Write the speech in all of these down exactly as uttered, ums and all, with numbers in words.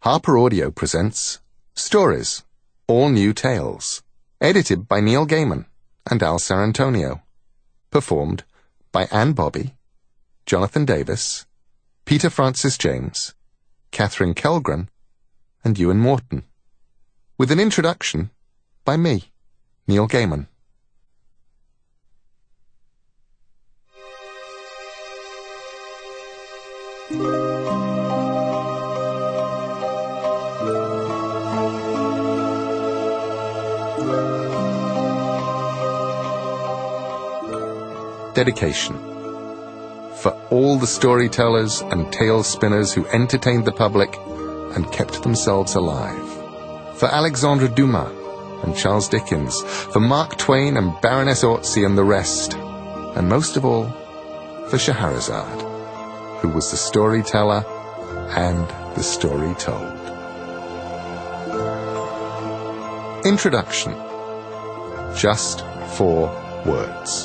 Harper Audio presents Stories, All New Tales, edited by Neil Gaiman and Al Sarantonio, performed by Anne Bobby, Jonathan Davis, Peter Francis James, Catherine Kellgren, and Ewan Morton, with an introduction by me, Neil Gaiman. Dedication. For all the storytellers and tale spinners who entertained the public and kept themselves alive. For Alexandre Dumas and Charles Dickens. For Mark Twain and Baroness Orczy and the rest. And most of all, for Scheherazade, who was the storyteller and the story told. Introduction. Just four words.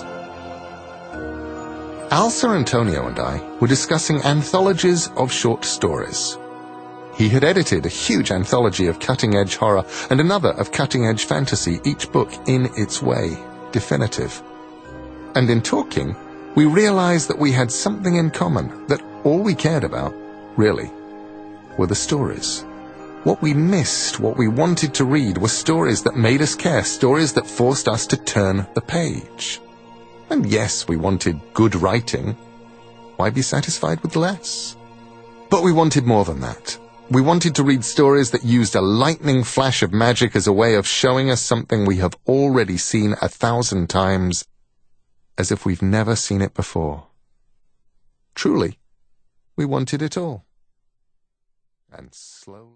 Al Sarantonio and I were discussing anthologies of short stories. He had edited a huge anthology of cutting-edge horror and another of cutting-edge fantasy, each book in its way definitive. And in talking, we realized that we had something in common, that all we cared about, really, were the stories. What we missed, what we wanted to read, were stories that made us care, stories that forced us to turn the page. And yes, we wanted good writing. Why be satisfied with less? But we wanted more than that. We wanted to read stories that used a lightning flash of magic as a way of showing us something we have already seen a thousand times, as if we've never seen it before. Truly, we wanted it all. And slowly...